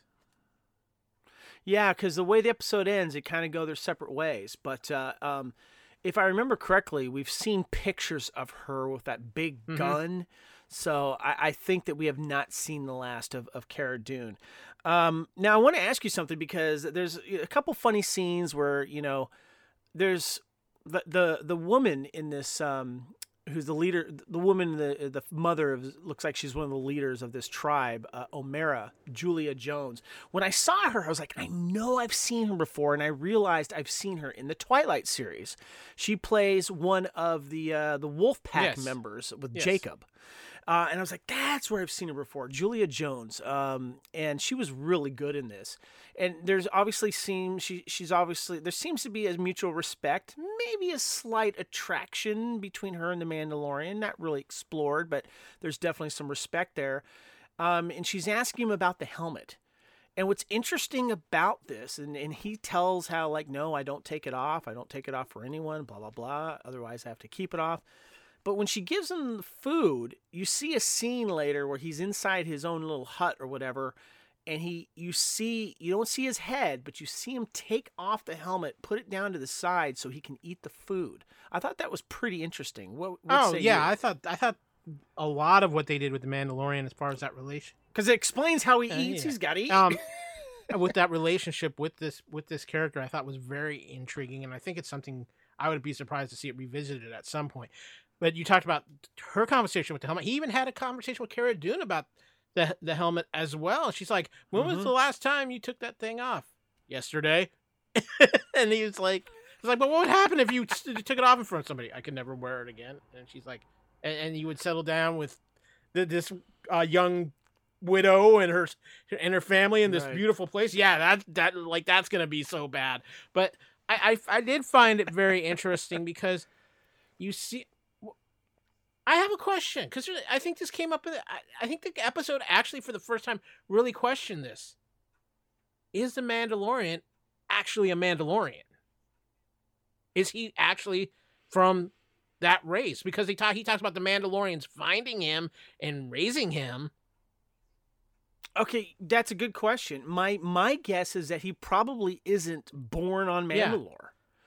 Yeah, because the way the episode ends, it kind of go their separate ways. But if I remember correctly, we've seen pictures of her with that big gun. So I think that we have not seen the last of Cara Dune. Now, I want to ask you something, because there's a couple funny scenes where, there's the woman in this... who's the leader, the woman, the mother of, looks like she's one of the leaders of this tribe, Omera, Julia Jones. When I saw her, I was like, I know I've seen her before, and I realized I've seen her in the Twilight series. She plays one of the Wolfpack members with Jacob. And I was like, that's where I've seen her before, Julia Jones. And she was really good in this. And there's obviously there seems to be a mutual respect, maybe a slight attraction between her and the Mandalorian, not really explored, but there's definitely some respect there. And she's asking him about the helmet. And what's interesting about this, and he tells how, like, no, I don't take it off. I don't take it off for anyone, blah, blah, blah. Otherwise, I have to keep it off. But when she gives him the food, you see a scene later where he's inside his own little hut or whatever, and you don't see his head, but you see him take off the helmet, put it down to the side so he can eat the food. I thought that was pretty interesting. I thought a lot of what they did with the Mandalorian as far as that relation, because it explains how he eats. He's got to eat. With that relationship with this character, I thought was very intriguing, and I think it's something I would be surprised to see it revisited at some point. But you talked about her conversation with the helmet. He even had a conversation with Cara Dune about the helmet as well. She's like, when was the last time you took that thing off? Yesterday. And he's like, but what would happen if you took it off in front of somebody? I could never wear it again. And she's like, and you would settle down with this young widow and her family in this beautiful place. Yeah, that's gonna be so bad. But I did find it very interesting because you see, I have a question because I think this came up. I think the episode actually for the first time really questioned this. Is the Mandalorian actually a Mandalorian? Is he actually from that race? Because he talks about the Mandalorians finding him and raising him. Okay, that's a good question. My guess is that he probably isn't born on Mandalore.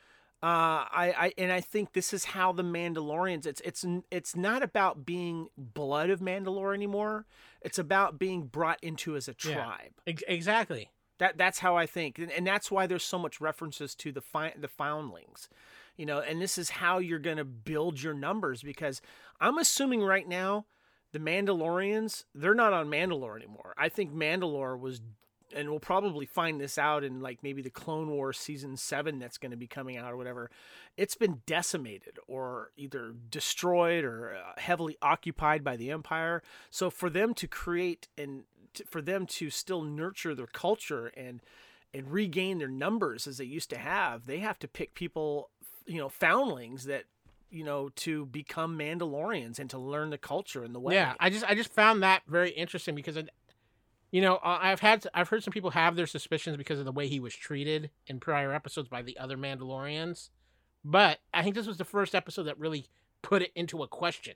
Yeah. I think this is how the Mandalorians. It's not about being blood of Mandalore anymore. It's about being brought into as a tribe. Yeah, exactly. That's how I think, and that's why there's so much references to the foundlings, And this is how you're going to build your numbers, because I'm assuming right now the Mandalorians, they're not on Mandalore anymore. I think Mandalore was, and we'll probably find this out in like maybe the Clone Wars season 7 that's going to be coming out or whatever. It's been decimated or either destroyed or heavily occupied by the Empire. So for them to create and for them to still nurture their culture and regain their numbers as they used to have, they have to pick people, foundlings that, to become Mandalorians and to learn the culture and the way. Yeah, I just found that very interesting because, I've heard some people have their suspicions because of the way he was treated in prior episodes by the other Mandalorians, but I think this was the first episode that really put it into a question.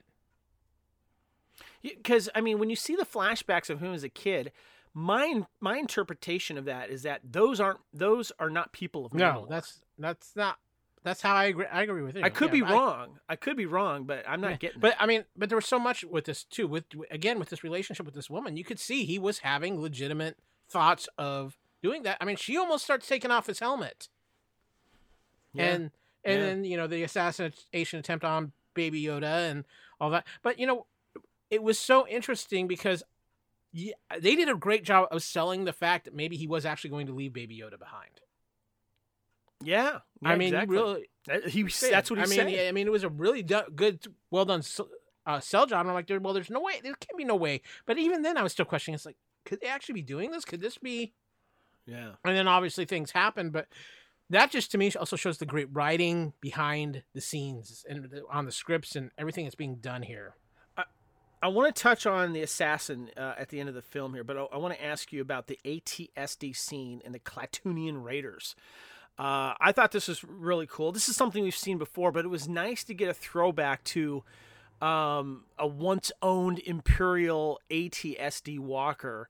Because when you see the flashbacks of him as a kid, my interpretation of that is that those are not people of Mandalore. No, that's not. That's how I agree. I agree with you. I could be wrong. I could be wrong, but I'm not getting. But but there was so much with this too. With this relationship with this woman, you could see he was having legitimate thoughts of doing that. She almost starts taking off his helmet. Yeah. And then the assassination attempt on Baby Yoda and all that. But it was so interesting because they did a great job of selling the fact that maybe he was actually going to leave Baby Yoda behind. Yeah, exactly. Really, that's what he said. It was a really good, well done sell job. And I'm like, there's no way. There can be no way. But even then, I was still questioning. It's like, could they actually be doing this? Could this be? Yeah. And then obviously things happen, but that just to me also shows the great writing behind the scenes and on the scripts and everything that's being done here. I want to touch on the assassin at the end of the film here, but I want to ask you about the AT-ST scene and the Klatooinian Raiders. I thought this was really cool. This is something we've seen before, but it was nice to get a throwback to a once owned Imperial AT-ST Walker.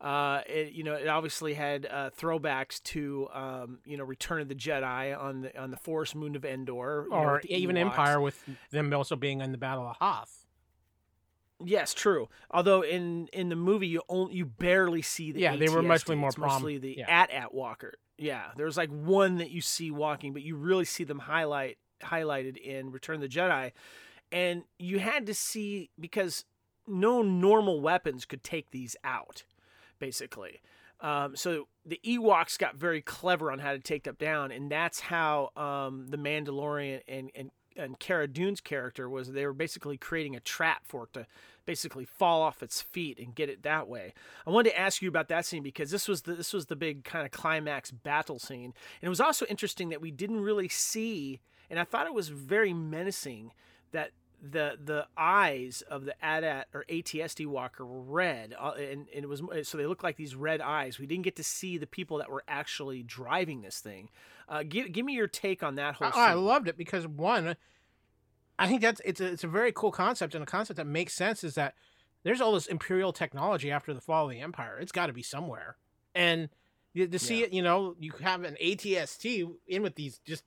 It obviously had throwbacks to Return of the Jedi on the Forest Moon of Endor, or even Ewoks. Empire, with them also being in the Battle of Hoth. Yes, true. Although in the movie you barely see the they were much more prominent. Mostly the AT-AT Walker. Yeah, there's like one that you see walking, but you really see them highlighted in Return of the Jedi, and you had to see because no normal weapons could take these out, basically. So the Ewoks got very clever on how to take them down, and that's how the Mandalorian and Cara Dune's character was. They were basically creating a trap for it to basically fall off its feet and get it that way. I wanted to ask you about that scene because this was the big kind of climax battle scene, and it was also interesting that we didn't really see, and I thought it was very menacing that the eyes of the AT-AT or AT-ST Walker were red, and it was so they looked like these red eyes. We didn't get to see the people that were actually driving this thing. Give me your take on that whole scene. I loved it because one, I think it's a very cool concept, and a concept that makes sense is that there's all this Imperial technology after the fall of the Empire. It's got to be somewhere, and to see it, you have an AT-ST in with these just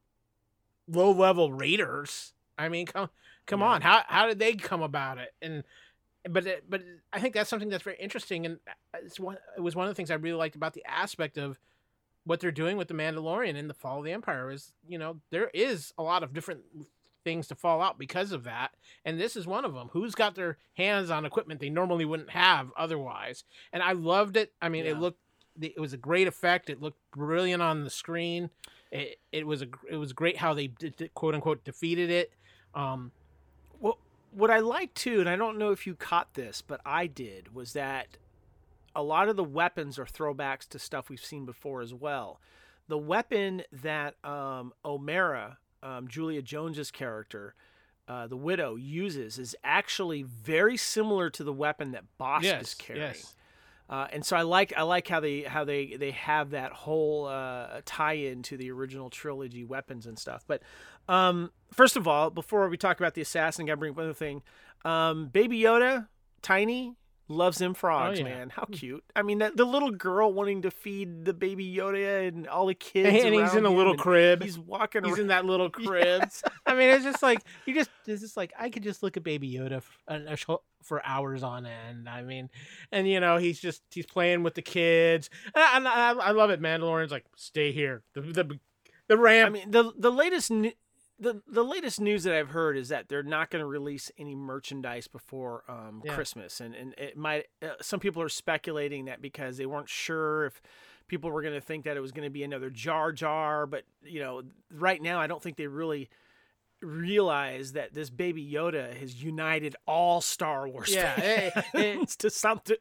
low level raiders. Come on, how did they come about it? But I think that's something that's very interesting, and it was one of the things I really liked about the aspect of what they're doing with the Mandalorian in the fall of the Empire is, there is a lot of different things to fall out because of that, and this is one of them. Who's got their hands on equipment they normally wouldn't have otherwise? And I loved it. It looked it was a great effect. It looked brilliant on the screen. It was great how they quote unquote defeated it. Well, what I like too, and I don't know if you caught this, but I did, was that a lot of the weapons are throwbacks to stuff we've seen before as well. The weapon that O'Mara, Julia Jones's character, the widow, uses is actually very similar to the weapon that Bossk is carrying. Yes. And so I like how they have that whole tie-in to the original trilogy weapons and stuff. But first of all, before we talk about the assassin, I gotta bring up another thing. Baby Yoda, Tiny, loves them frogs, man. How cute! I mean, the little girl wanting to feed the baby Yoda and all the kids, and he's in a little crib. He's walking. He's in that little crib. Yes. I mean, it's just like it's just like I could just look at Baby Yoda for hours on end. I mean, and he's playing with the kids. And I love it. Mandalorian's like, stay here. The ramp. I mean, the latest. The latest news that I've heard is that they're not going to release any merchandise before Christmas, and it might. Some people are speculating that because they weren't sure if people were going to think that it was going to be another Jar Jar, but right now I don't think they really realize that this Baby Yoda has united all Star Wars fans to something.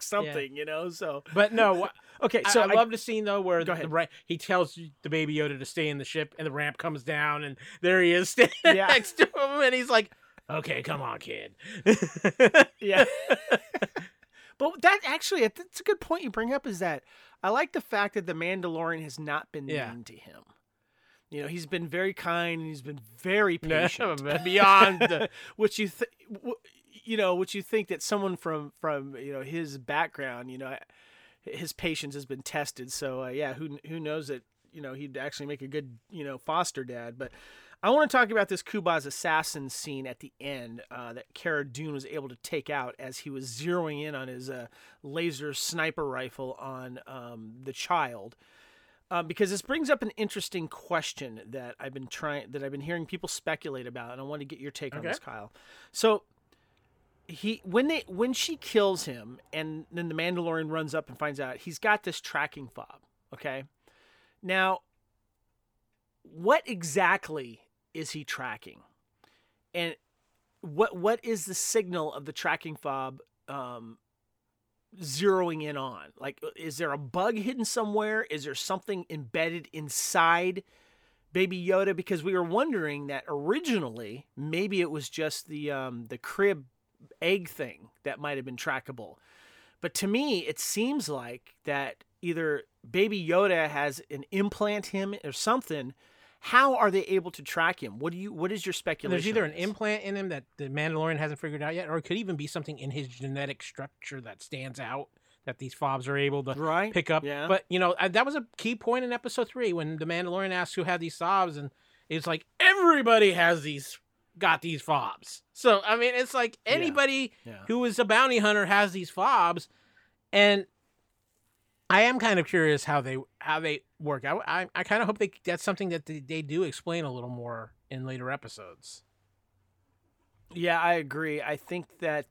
So, but no. Okay, so I love the scene though where he tells the Baby Yoda to stay in the ship, and the ramp comes down, and there he is standing next to him, and he's like, "Okay, come on, kid." Yeah. But that's a good point you bring up. Is that I like the fact that the Mandalorian has not been mean to him. He's been very kind, and he's been very patient beyond which you think that someone from his background, his patience has been tested. So who knows that he'd actually make a good foster dad. But I want to talk about this Kubaz assassin scene at the end that Cara Dune was able to take out as he was zeroing in on his laser sniper rifle on the child. Because this brings up an interesting question that I've been hearing people speculate about, and I want to get your take on this, Kyle. So when she kills him, and then the Mandalorian runs up and finds out he's got this tracking fob. Okay, now what exactly is he tracking, and what is the signal of the tracking fob zeroing in on? Like, is there a bug hidden somewhere? Is there something embedded inside Baby Yoda? Because we were wondering that originally maybe it was just the crib egg thing that might have been trackable. But to me, it seems like that either Baby Yoda has an implant him or something. How are they able to track him? What is your speculation? There's either an implant in him that the Mandalorian hasn't figured out yet, or it could even be something in his genetic structure that stands out that these fobs are able to pick up. Yeah. But that was a key point in episode 3 when the Mandalorian asked who had these fobs, and it's like everybody got these fobs. So I mean, it's like anybody who is a bounty hunter has these fobs, and I am kind of curious how they work. I kind of hope that's something that they do explain a little more in later episodes. Yeah, I agree. I think that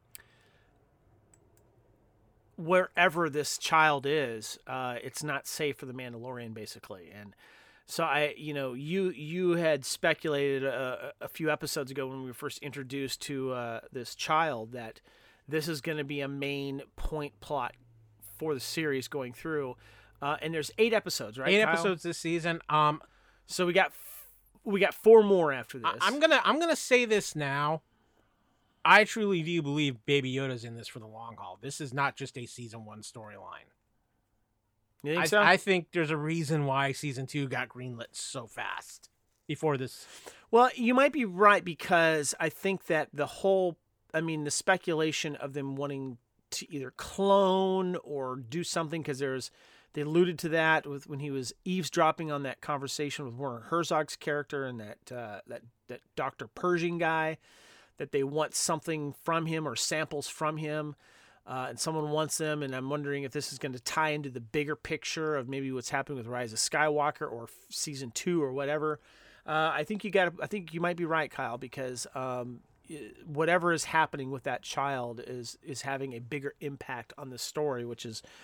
wherever this child is, it's not safe for the Mandalorian, basically. And so you had speculated a few episodes ago when we were first introduced to this child that this is going to be a main point plot for the series going through, and there's 8 episodes, right? 8 Kyle? episodes this season. So we got 4 more after this. I'm gonna say this now. I truly do believe Baby Yoda's in this for the long haul. This is not just a season 1 storyline. You think so? I think there's a reason why season 2 got greenlit so fast before this. Well, you might be right, because I think that the speculation of them wanting to either clone or do something, because they alluded to that when he was eavesdropping on that conversation with Werner Herzog's character and that Dr. Pershing guy, that they want something from him or samples from him, and someone wants them. And I'm wondering if this is going to tie into the bigger picture of maybe what's happening with Rise of Skywalker or season 2 or whatever. I think you might be right, Kyle, because whatever is happening with that child is having a bigger impact on the story, which is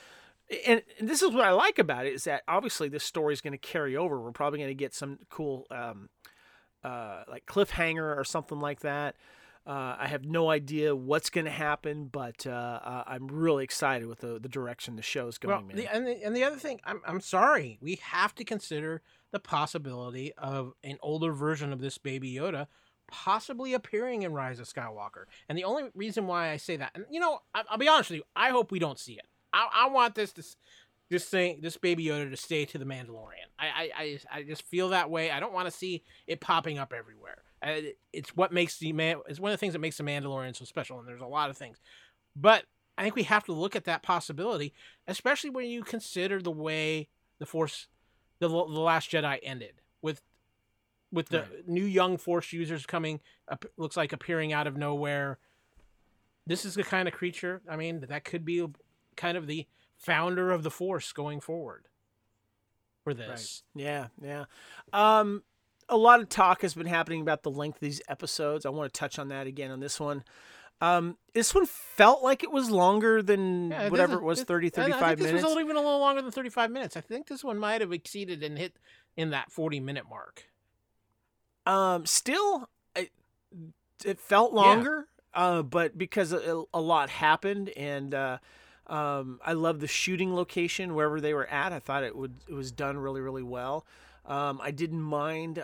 And this is what I like about it, is that obviously this story is going to carry over. We're probably going to get some cool like cliffhanger or something like that. I have no idea what's going to happen, but I'm really excited with the direction the show's going. Well, and the other thing, I'm sorry, we have to consider the possibility of an older version of this Baby Yoda possibly appearing in Rise of Skywalker. And the only reason why I say that, and I'll be honest with you, I hope we don't see it. I want this Baby Yoda to stay to the Mandalorian. I just feel that way. I don't want to see it popping up everywhere. It's what makes it's one of the things that makes the Mandalorian so special, and there's a lot of things. But I think we have to look at that possibility, especially when you consider the way the Force, the Last Jedi ended with the new young Force users coming up, looks like appearing out of nowhere. This is the kind of creature, I mean, that could be kind of the founder of the Force going forward for this. Right. Yeah. A lot of talk has been happening about the length of these episodes. I want to touch on that again on this one. This one felt like it was longer than whatever it was, 30, 35 minutes. This was even a little longer than 35 minutes. I think this one might have exceeded and hit in that 40-minute mark. Still, it felt longer, but because a lot happened, and I love the shooting location wherever they were at. I thought it was done really, really well. I didn't mind.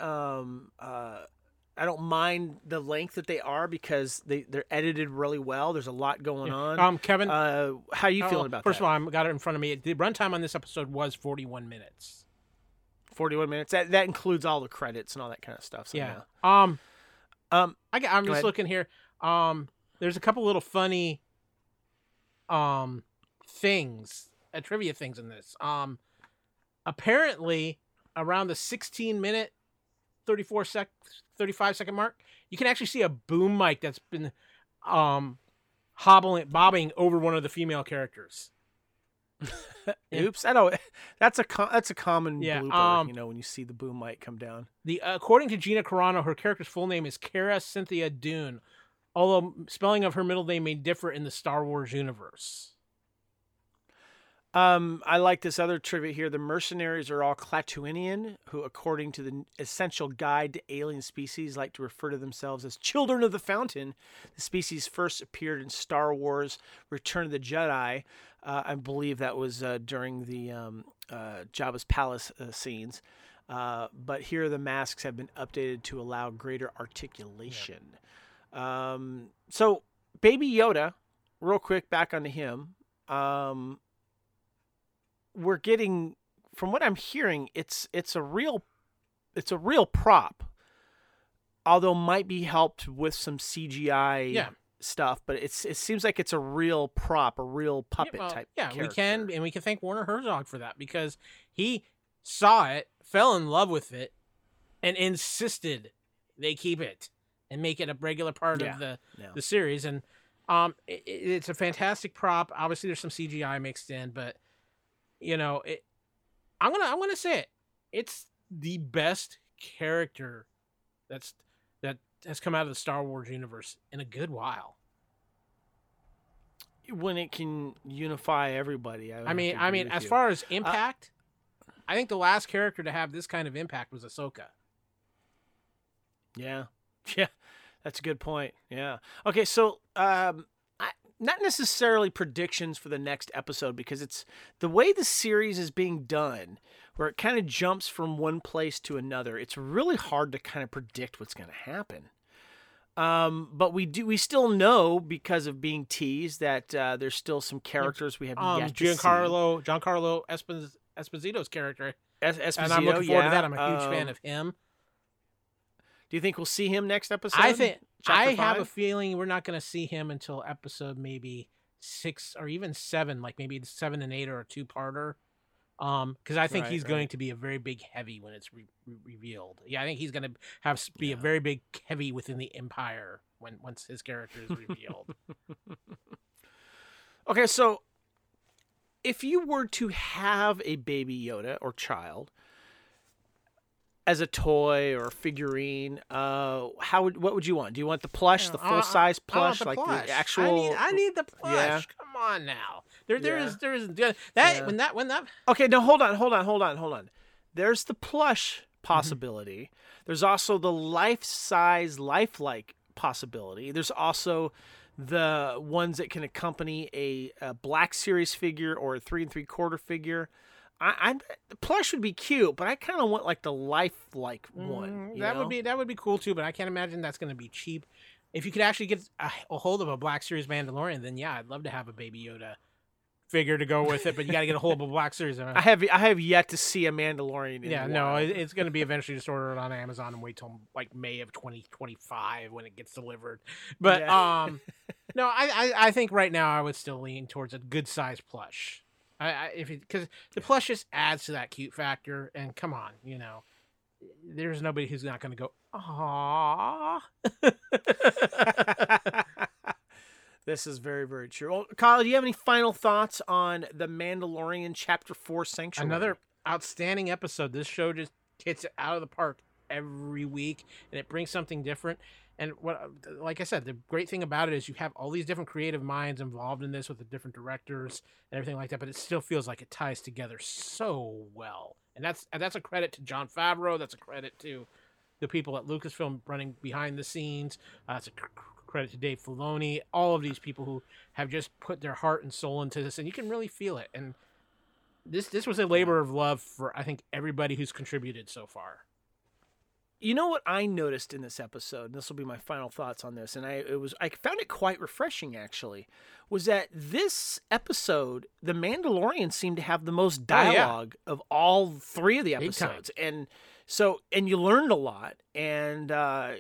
I don't mind the length that they are because they're edited really well. There's a lot going on. Kevin, how are you feeling about that? First of all, I've got it in front of me. The runtime on this episode was 41 minutes. 41 minutes. That includes all the credits and all that kind of stuff. So yeah. I'm just looking here. There's a couple little funny things, trivia things in this. Apparently around the 16-minute 35-second mark, you can actually see a boom mic that's been bobbing over one of the female characters. Oops, I know that's a common blooper. When you see the boom mic come down. According to Gina Carano, her character's full name is Cara Cynthia Dune, although spelling of her middle name may differ in the Star Wars universe. I like this other trivia here. The mercenaries are all Klatooinian, who, according to the Essential Guide to Alien Species, like to refer to themselves as Children of the Fountain. The species first appeared in Star Wars Return of the Jedi. I believe that was during the Jabba's palace scenes. But here the masks have been updated to allow greater articulation. Yeah. So Baby Yoda, real quick, back onto him. We're getting, from what I'm hearing, it's a real prop, although might be helped with some CGI stuff. But it seems like it's a real prop, a real puppet type. Yeah, character. we can thank Werner Herzog for that, because he saw it, fell in love with it, and insisted they keep it and make it a regular part of the series. And it's a fantastic prop. Obviously, there's some CGI mixed in, but I'm gonna say it. It's the best character that has come out of the Star Wars universe in a good while. When it can unify everybody, I mean, as far as impact, I think the last character to have this kind of impact was Ahsoka. Yeah, that's a good point. Yeah. Okay, so not necessarily predictions for the next episode, because it's the way the series is being done, where it kind of jumps from one place to another. It's really hard to kind of predict what's going to happen. But we still know, because of being teased, that there's still some characters we have yet to see. Giancarlo Esposito's character. Esposito, and I'm looking forward to that. I'm a huge fan of him. Do you think we'll see him next episode? I have a feeling we're not going to see him until episode maybe 6 or even 7, like maybe 7 and 8 or a 2-parter. Because I think he's going to be a very big heavy when it's revealed. Yeah, I think he's going to be a very big heavy within the Empire once his character is revealed. Okay, so if you were to have a Baby Yoda or child as a toy or a figurine, what would you want? Do you want the plush, the full size plush, the like plush. the actual? I need the plush. Yeah. Come on now. There is that when that. Okay, now hold on. There's the plush possibility. There's also the life-size, lifelike possibility. There's also the ones that can accompany a Black Series figure or a 3 3/4 figure. The plush would be cute, but I kind of want like the lifelike one. That would be cool too, but I can't imagine that's going to be cheap. If you could actually get a hold of a Black Series Mandalorian, then yeah, I'd love to have a Baby Yoda figure to go with it. But you got to get a hold of a Black Series. I have yet to see a Mandalorian. It's going to be eventually just order it on Amazon and wait till like May of 2025 when it gets delivered. But no, I think right now I would still lean towards a good size plush. Because the plush just adds to that cute factor, and come on, there's nobody who's not going to go, aww. This is very, very true. Well, Kyle, do you have any final thoughts on The Mandalorian Chapter 4 Sanctuary? Another outstanding episode. This show just hits it out of the park every week, and it brings something different. And like I said, the great thing about it is you have all these different creative minds involved in this with the different directors and everything like that, but it still feels like it ties together so well. And that's a credit to Jon Favreau. That's a credit to the people at Lucasfilm running behind the scenes. It's a credit to Dave Filoni. All of these people who have just put their heart and soul into this, and you can really feel it. And this was a labor of love for, I think, everybody who's contributed so far. You know what I noticed in this episode, and this will be my final thoughts on this, and I found it quite refreshing, actually, was that this episode, The Mandalorian seemed to have the most dialogue of all 3 of the episodes. And you learned a lot, and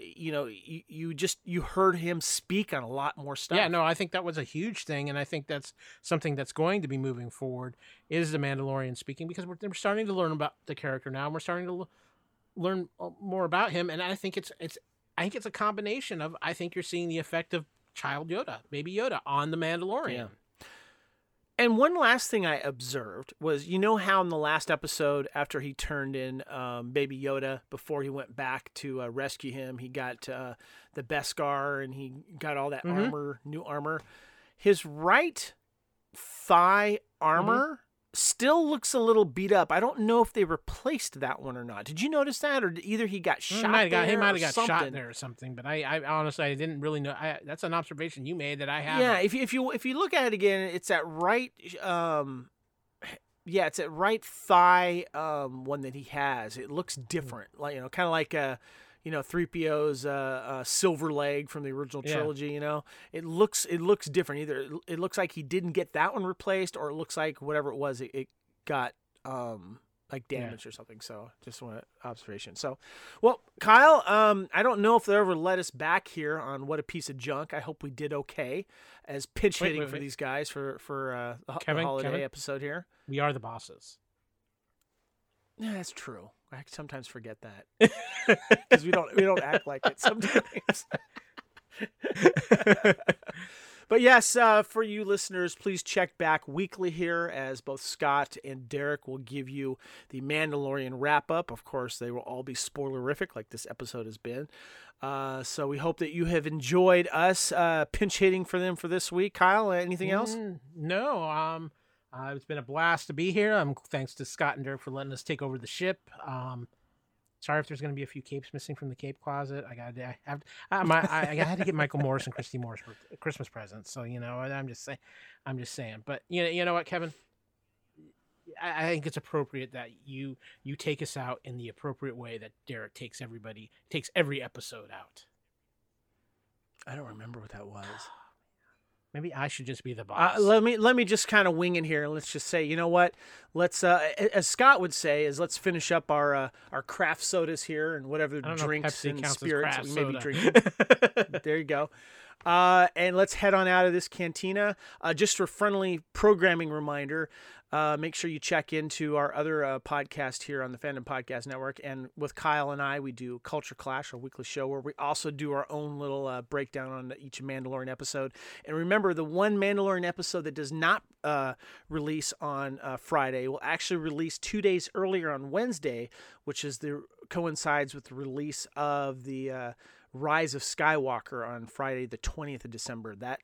you heard him speak on a lot more stuff. Yeah, no, I think that was a huge thing, and I think that's something that's going to be moving forward, is The Mandalorian speaking, because we're starting to learn about the character now, and we're starting to learn more about him, and I think it's a combination of, I think you're seeing the effect of child Yoda, Baby Yoda, on the Mandalorian. Yeah. And one last thing I observed was, how in the last episode, after he turned in Baby Yoda, before he went back to rescue him, he got the Beskar and he got all that armor, new armor. His right thigh armor still looks a little beat up. I don't know if they replaced that one or not. Did you notice that, or either he got shot? He might have got shot there or something. But I honestly, I didn't really know. That's an observation you made that I have. Yeah, if you look at it again, it's that right. It's that right thigh one that he has. It looks different, like kind of like 3PO's silver leg from the original trilogy. It looks different. Either it looks like he didn't get that one replaced, or it looks like whatever it was, it got like damaged or something. So just one observation. So, well, Kyle, I don't know if they'll ever let us back here on What a Piece of Junk. I hope we did okay as pitch hitting for these guys for the holiday episode here. We are the bosses. Yeah, that's true. I sometimes forget that because we don't act like it sometimes. But yes, for you listeners, please check back weekly here as both Scott and Derek will give you the Mandalorian wrap up. Of course, they will all be spoilerific like this episode has been. So we hope that you have enjoyed us pinch hitting for them for this week. Kyle, anything else? No. It's been a blast to be here. Thanks to Scott and Derek for letting us take over the ship. Sorry if there's going to be a few capes missing from the cape closet. I had to get Michael Morris and Christy Morris for Christmas presents. So I'm just saying. But you know what, Kevin? I think it's appropriate that you take us out in the appropriate way that Derek takes every episode out. I don't remember what that was. Maybe I should just be the boss. Let me just kind of wing in here, and let's just say, you know what? Let's, as Scott would say, let's finish up our craft sodas here and whatever drinks and spirits that we may be drinking. There you go. And let's head on out of this cantina. Just for friendly programming reminder, make sure you check into our other podcast here on the Fandom Podcast Network. And with Kyle and I, we do Culture Clash, our weekly show, where we also do our own little breakdown on each Mandalorian episode. And remember, the one Mandalorian episode that does not release on Friday will actually release 2 days earlier on Wednesday, which coincides with the release of the Rise of Skywalker on Friday, the 20th of December. That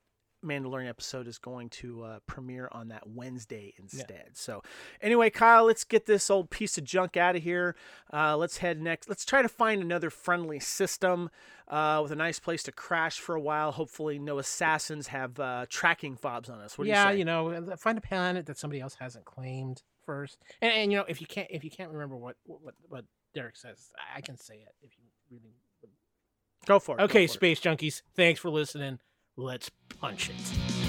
Mandalorian episode is going to premiere on that Wednesday instead. Yeah. So anyway, Kyle, let's get this old piece of junk out of here. Let's head next. Let's try to find another friendly system with a nice place to crash for a while. Hopefully no assassins have tracking fobs on us. What do you say? You know, find a planet that somebody else hasn't claimed first. And you know, if you can't remember what Derek says, I can say it if you really would. Go for it. Okay, Space Junkies, thanks for listening. Let's punch it.